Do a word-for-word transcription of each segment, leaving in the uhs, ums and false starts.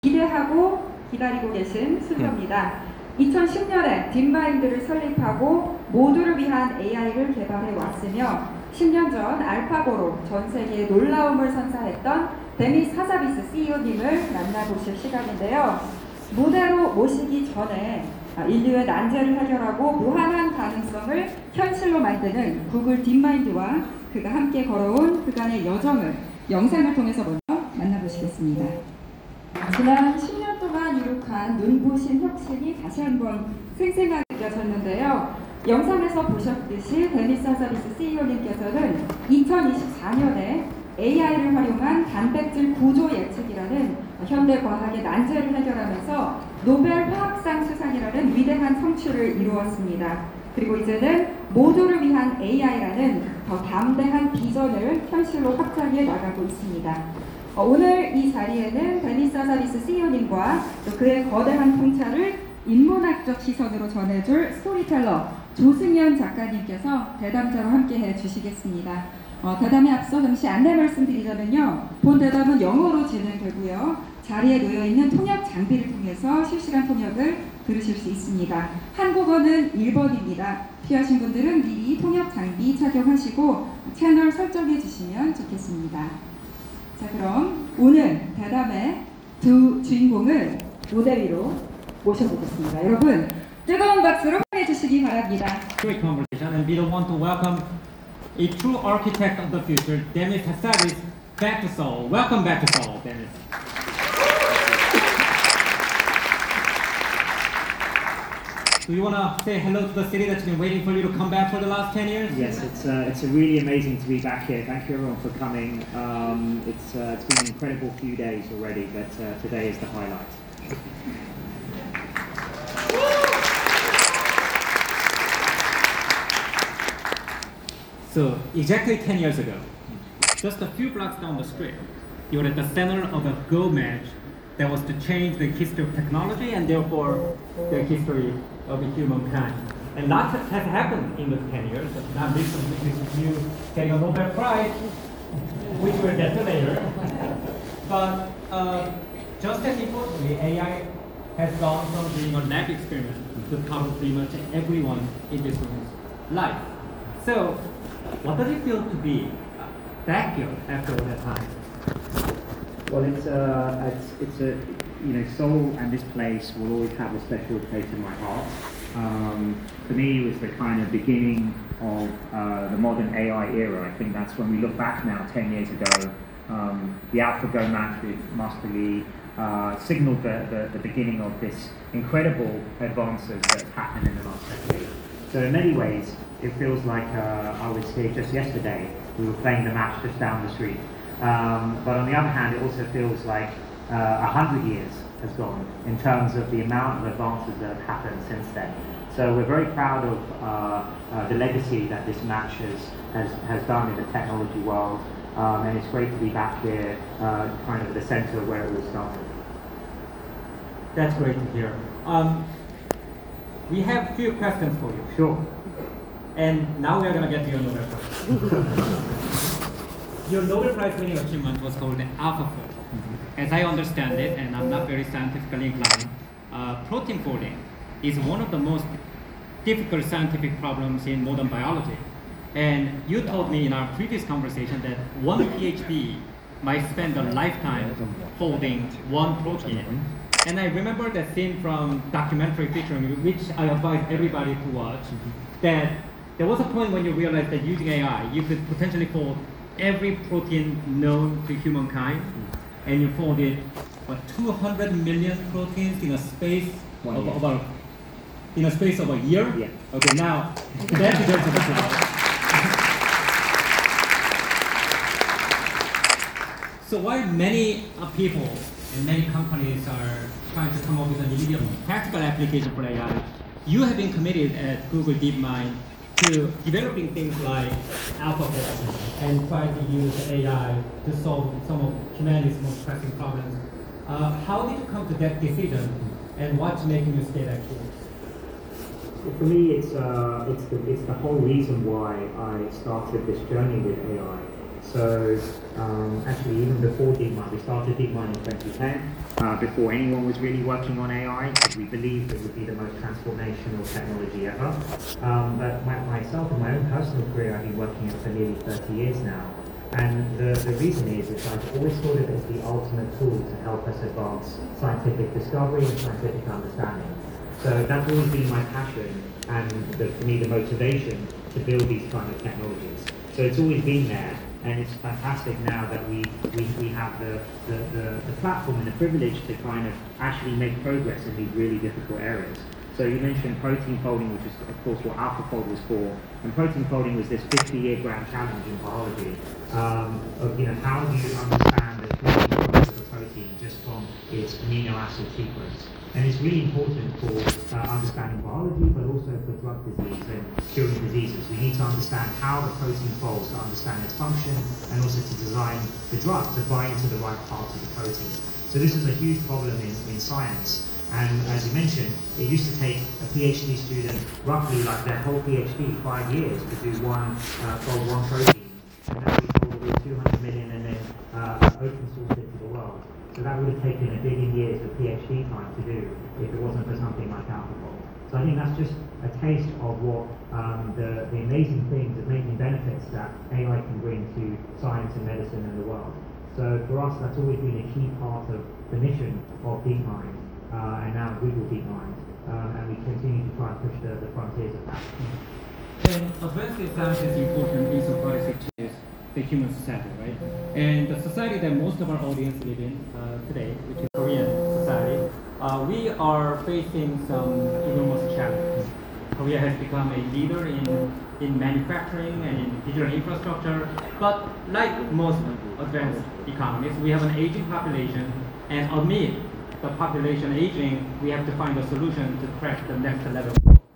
기대하고 기다리고 계신 순서입니다. 이천십 년에 딥마인드를 설립하고 모두를 위한 에이아이를 개발해 왔으며 십 년 전 알파고로 전 세계에 놀라움을 선사했던 데니스 하사비스 씨이오님을 만나보실 시간인데요. 무대로 모시기 전에 인류의 난제를 해결하고 무한한 가능성을 현실로 만드는 구글 딥마인드와 그가 함께 걸어온 그간의 여정을 영상을 통해서 먼저 만나보시겠습니다. 지난 십 년 동안 이룩한 눈부신 혁신이 다시 한번 생생하게 느껴졌는데요. 영상에서 보셨듯이 데니스 하사비스 씨이오님께서는 이천이십사 년에 에이아이를 활용한 단백질 구조 예측이라는 현대 과학의 난제를 해결하면서 노벨 화학상 수상이라는 위대한 성취를 이루었습니다. 그리고 이제는 모두를 위한 에이아이라는 더 담대한 비전을 현실로 확장해 나가고 있습니다. 어, 오늘 이 자리에는 데니스 하사비스 씨이오님과 또 그의 거대한 통찰을 인문학적 시선으로 전해줄 스토리텔러 조승연 작가님께서 대담자로 함께해 주시겠습니다. 어, 대담에 앞서 잠시 안내 말씀드리자면요. 본 대담은 영어로 진행되고요. 자리에 놓여있는 통역 장비를 통해서 실시간 통역을 들으실 수 있습니다. 한국어는 일 번입니다. 필요하신 분들은 미리 통역 장비 착용하시고 채널 설정해 주시면 좋겠습니다. 자, 그럼 오늘 대담의 두 주인공을 무대 위로 모셔보겠습니다. 여러분 뜨거운 박수로 환영해 주시기 바랍니다. Great conversation, and we don't want to welcome a true architect of the future, Denis Hassabis, back to Seoul. Welcome back to Seoul, Denis. Do you want to say hello to the city that's been waiting for you to come back for the last ten years? Yes, it's uh, it's really amazing to be back here. Thank you everyone for coming. Um, it's uh, it's been an incredible few days already, but uh, today is the highlight. So, exactly ten years ago, just a few blocks down the street, you were at the center of a Go match that was to change the history of technology and therefore the history of humankind. And lots has happened in those ten years, not recently with you getting a Nobel Prize, which we'll get to later. But uh, just as importantly, A I has gone from being a lab experiment to cover pretty much everyone in this room's life. So, what does it feel to be back here after all that time? Well, it's uh, it's it's a you know Seoul and this place will always have a special place in my heart. Um, for me, it was the kind of beginning of uh, the modern A I era. I think that's when we look back now, ten years ago. Um, the AlphaGo match with Master Lee uh, signaled the, the, the beginning of this incredible advances that's happened in the last decade. So in many ways, it feels like uh, I was here just yesterday. We were playing the match just down the street. Um, but on the other hand, it also feels like uh, a hundred years has gone in terms of the amount of advances that have happened since then. So we're very proud of uh, uh, the legacy that this match has, has, has done in the technology world. Um, and it's great to be back here, uh, kind of at the center of where it all started. That's great to hear. Um, we have a few questions for you. Sure. And now we are going to get to your Nobel Prize. Your Nobel Prize winning achievement was called the AlphaFold. Mm-hmm. As I understand it, and I'm not very scientifically inclined, uh, protein folding is one of the most difficult scientific problems in modern biology. And you told me in our previous conversation that one PhD might spend a lifetime folding one protein. And I remember that scene from documentary featuring you, which I advise everybody to watch, that there was a point when you realized that using A I, you could potentially fold every protein known to humankind, and you folded what, two hundred million proteins in a space One of year. about in a space of a year. Yeah. Okay, now that deserves a question. So while many uh, people and many companies are trying to come up with an immediate practical application for A I, you have been committed at Google DeepMind to developing things like AlphaFold and trying to use A I to solve some of humanity's most pressing problems. Uh, how did you come to that decision, and what's making you stay that course? For me, it's uh, it's the it's the whole reason why I started this journey with A I. So Um, actually, even before DeepMind, we started DeepMind in twenty ten, uh, before anyone was really working on A I, because we believed it would be the most transformational technology ever. Um, but my, myself, in my own personal career, I've been working it for nearly thirty years now. And the, the reason is, is I've always thought of it as the ultimate tool to help us advance scientific discovery and scientific understanding. So that's always been my passion and the, for me the motivation to build these kind of technologies. So it's always been there, and it's fantastic now that we, we, we have the, the, the, the platform and the privilege to kind of actually make progress in these really difficult areas. So you mentioned protein folding, which is of course what AlphaFold was for, and protein folding was this fifty-year grand challenge in biology um, of, you know, how do you understand the chemical properties of a protein just from its amino acid sequence. And it's really important for uh, understanding biology, but also for drug disease and curing diseases. We need to understand how the protein folds to understand its function, and also to design the drug to bind to the right part of the protein. So this is a huge problem in, in science. And as you mentioned, it used to take a PhD student roughly like their whole PhD, five years, to do one, uh, fold one protein. And now we fold two hundred million and then uh, open source it to the world. So that would have taken a billion years of PhD time to do if it wasn't for something like AlphaFold. So I think that's just a taste of what um, the, the amazing things, the amazing benefits that A I can bring to science and medicine and the world. So for us, that's always been a key part of the mission of DeepMind. Uh, and now Google DeepMind, um, and we continue to try and push the, the frontiers of that. And advanced science is important insofar as it is the human society, right? And the society that most of our audience live in uh, today, which is Korean society, uh, we are facing some enormous challenges. Korea has become a leader in, in manufacturing and in digital infrastructure, but like most advanced economies, we have an aging population, and amid the population aging, we have to find a solution to crack the next level.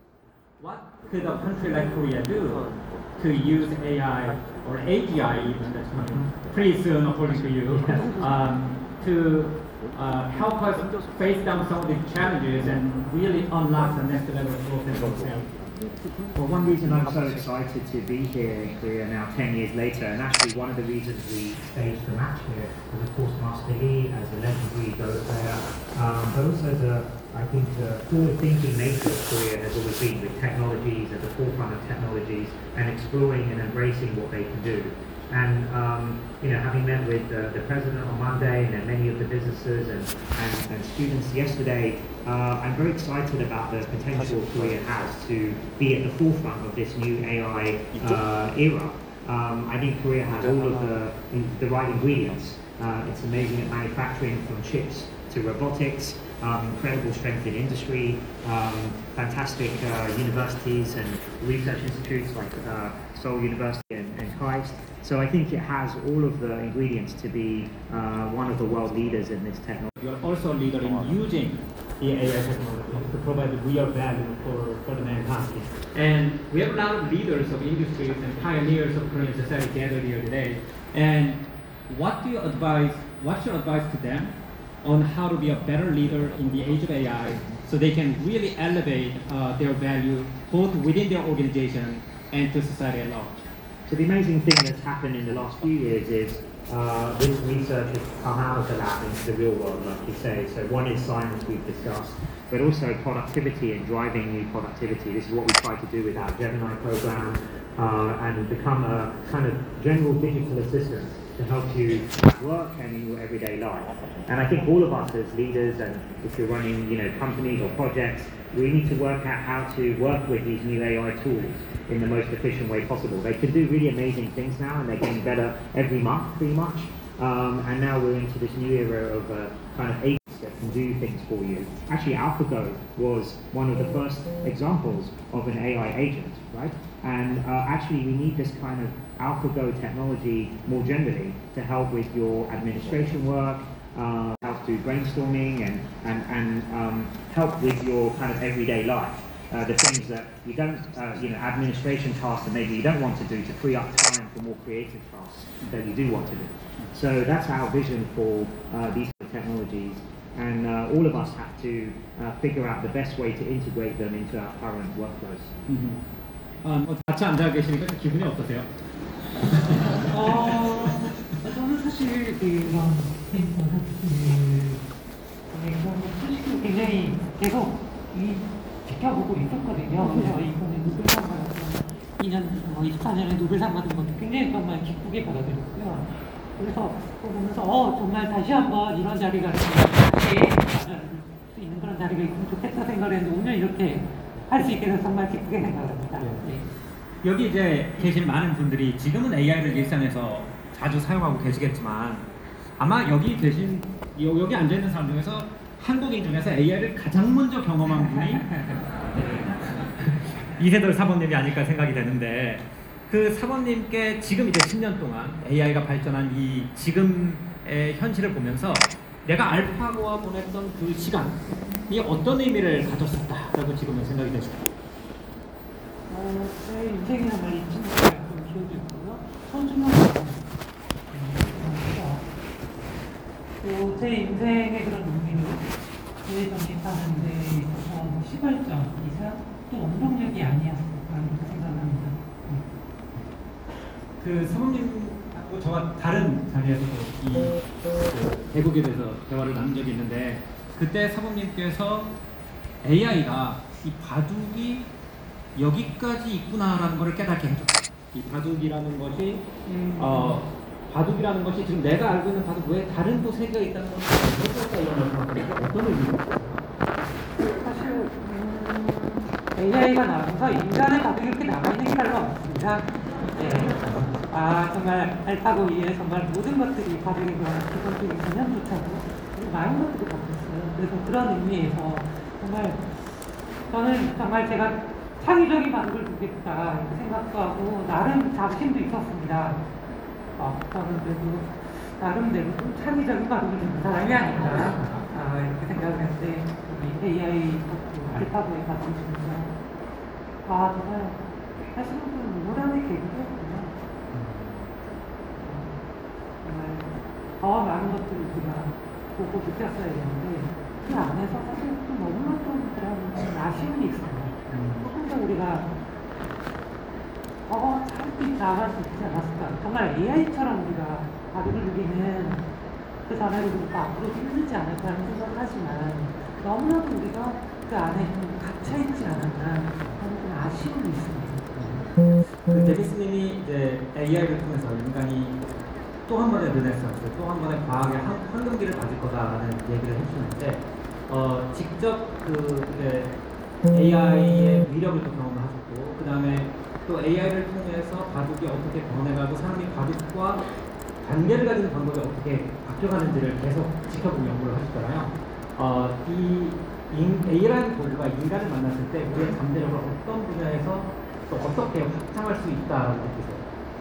What could a country like Korea do to use A I, or A G I even, that's coming pretty soon according to you, um, to uh, help us face down some of these challenges and really unlock the next level of growth and prosperity? Well, one reason I'm so excited to be here in Korea now, ten years later, and actually one of the reasons we staged the match here was, of course, Master Lee as a legendary Go player, um, but also the, I think, the forward-thinking nature of Korea has always been with technologies, at the forefront of technologies, and exploring and embracing what they can do. And um, you know, having met with uh, the president on Monday, and then many of the businesses and, and, and students yesterday, uh, I'm very excited about the potential Korea has to be at the forefront of this new A I uh, era. Um, I think Korea has all of the, the right ingredients. Uh, it's amazing at manufacturing, from chips to robotics, um, incredible strength in industry, um, fantastic uh, universities and research institutes like uh, Seoul University and, and KAIST. So I think it has all of the ingredients to be uh, one of the world leaders in this technology. You are also a leader in using the A I technology to provide real value for, for the mankind. And we have a lot of leaders of industries and pioneers of Korean society gathered here today. And what do you advise, what's your advice to them on how to be a better leader in the age of A I so they can really elevate uh, their value both within their organization and to society at large? So the amazing thing that's happened in the last few years is uh, this research has come out of the lab into the real world, like you say. So one is science, we've discussed, but also productivity and driving new productivity. This is what we try to do with our Gemini program, uh, and become a kind of general digital assistant to help you at work and in your everyday life. And I think all of us as leaders, and if you're running, you know, companies or projects, we need to work out how to work with these new A I tools in the most efficient way possible. They can do really amazing things now, and they're getting better every month, pretty much. Um, and now we're into this new era of uh, kind of agents that can do things for you. Actually, AlphaGo was one of the first examples of an A I agent, right? And uh, actually, we need this kind of AlphaGo technology more generally to help with your administration work, uh, help do brainstorming, and, and, and um, help with your kind of everyday life. Uh, the things that you don't, uh, you know, administration tasks that maybe you don't want to do, to free up time for more creative tasks that you do want to do. So that's our vision for uh, these technologies, and uh, all of us have to uh, figure out the best way to integrate them into our current workflows. Mm-hmm. 어, 같이 앉아 계시니까 기분이 어떠세요? 어, 저는 사실 그 이런 데이터 그 이런 소식을 굉장히 계속 이 지켜보고 있었거든요. 그래서 이번에 노벨상 받았던 이 년, 뭐 이십사 년에 노벨상 받은 것도 굉장히 정말 기쁘게 받아들였고요. 그래서 그거 보면서 어 정말 다시 한번 이런 자리가 다시 할 수 있는 그런 자리가 있으면 좋겠다 생각을 했는데 오늘 이렇게 할 수 있게 돼서 정말 기쁘게 생각합니다. 네. 여기 이제 계신 많은 분들이 지금은 에이아이를 일상에서 자주 사용하고 계시겠지만 아마 여기 계신 여- 여기 앉아 있는 사람 중에서 한국인 중에서 에이아이를 가장 먼저 경험한 분이 이세돌 사범님이 아닐까 생각이 되는데 그 사범님께 지금 이제 십 년 동안 에이아이가 발전한 이 지금의 현실을 보면서 내가 알파고와 보냈던 그 시간이 어떤 의미를 가졌었다라고 지금은 생각이 되십니까? 어, 제 인생에 정말 이 친구가 좀 기억이 있고요. 소중한 또제 인생의 그런 의미를 재정립하는데 있어서 뭐 시발점 이상 또 원동력이 아니었을까 이렇게 생각합니다. 네. 그 사모님하고 저와 다른 자리에서도 이 그 대국에 대해서 대화를 나눈 적이 있는데 그때 사모님께서 에이아이가 이 바둑이 여기까지 있구나라는 것을 깨닫게 해줬다. 이 바둑이라는 것이 음, 어 바둑이라는 것이 지금 내가 알고 있는 바둑 외에 다른 또 세계가 있다는 것을 어떨까 이런 말씀을 어떤 의미입니까? 사실 음, 에이아이가 나와서 인간의 바둑이 이렇게 남아있는 게 별로 없습니다. 네. 아 정말 알파고 위에 정말 모든 것들이 바둑의 그런 기본적인 개념조차도 많은 것들이 바뀌었어요. 그래서 그런 의미에서 정말 저는 정말 제가 창의적인 바둑을 두겠다 이렇게 생각도 하고 나름 자신도 있었습니다. 어, 저는 그래도 나름대로 좀 창의적인 바둑을 두는 사람이 아닌가 아, 이렇게 생각을 했는데 우리 에이아이 알파고에 가서 진짜 아 정말 사실은 좀 노란의 계기였구나. 정말 더 많은 것들을 우리가 보고 느꼈어야 했는데 그 안에서 사실 좀 너무나 좀 그런 좀 아쉬움이 있어요. 조금 더 우리가 더 짧게 나아갈 수 있지 않았을까. 정말 에이아이처럼 우리가 바둑을 누리는 그 전에로부터 앞으로 힘들지 않을까라는 생각을 하지만 너무나도 우리가 그 안에 좀 갇혀있지 않았나 하는 좀 아쉬움이 있습니다. 그 데비스님이 이제 에이아이를 통해서 인간이 또 한 번의 르네상스, 또 한 번의 과학의 한, 황금기를 가질 거다라는 얘기를 해주셨는데 어, 직접 그 이제 에이아이의 위력을 또 경험을 하셨고 그 다음에 또 에이아이를 통해서 바둑이 어떻게 변해가고 사람이 바둑과 관계를 가지는 방법이 어떻게 바뀌어가는지를 계속 지켜보고 연구를 하시잖아요. 어, 이 에이아이라는 도구가 인간을 만났을 때 우리의 잠재력을 어떤 분야에서 또 어떻게 확장할 수 있다고 느끼세요?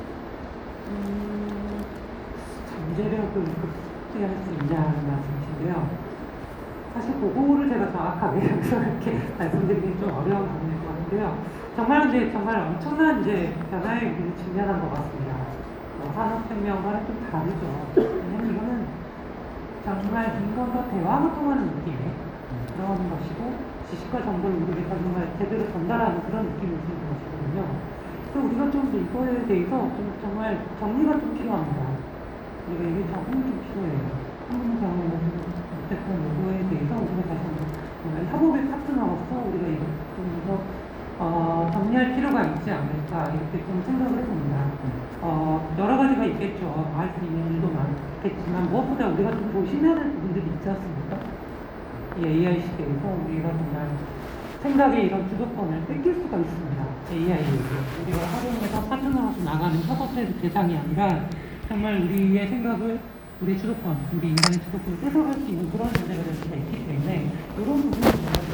음, 잠재력을 극대화할 수 있냐는 말씀이신데요. 사실 그거를 제가 정확하게 여기서 이렇게 말씀드리기 좀 어려운 부분일 것 같은데요. 정말 근데 정말 엄청난 이제 변화의 위기를 직면한 것 같습니다. 어, 산업혁명과는 좀 다르죠. 왜냐면 이거는 정말 인간과 대화가 통하는 느낌의 그런 것이고 지식과 정보를 우리에게 정말 제대로 전달하는 그런 느낌을 주는 것이거든요. 그래서 우리가 좀 이거에 대해서 좀 정말 정리가 좀 필요합니다. 우리가 이게 적응이 좀 필요해요. 한국 경험에서 어쨌든 요거에 대해서 우리가 다시 한번 정말 협업의 파트너로서 우리가 이거 좀더 어, 정리할 필요가 있지 않을까 이렇게 좀 생각을 해봅니다. 어, 여러 가지가 있겠죠. 할 수 있는 일도 많겠지만 무엇보다 우리가 좀 조심해야 될 부분들이 있지 않습니까? 이 에이아이 시대에서 우리가 정말 생각의 이런 주도권을 뺏길 수가 있습니다. 에이아이에게 우리가 활용해서 파트너로서 나가는 협업의 대상이 아니라 정말 우리의 생각을 우리 주도권, 우리 인간의 주도권을 뺏어갈 수 있는 그런 문제가 될 수가 있기 때문에 이런 부분을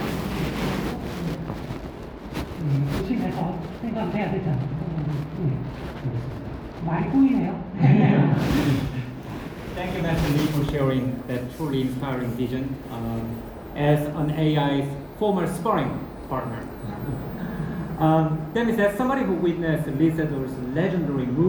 음, 조심해서 생각을 해야 되지 않을까 많이 보이네요. Thank you, Master Lee, for sharing that truly inspiring vision um, as an A I's former sparring partner. Um, that means that somebody who witnessed Lee Sedol's legendary move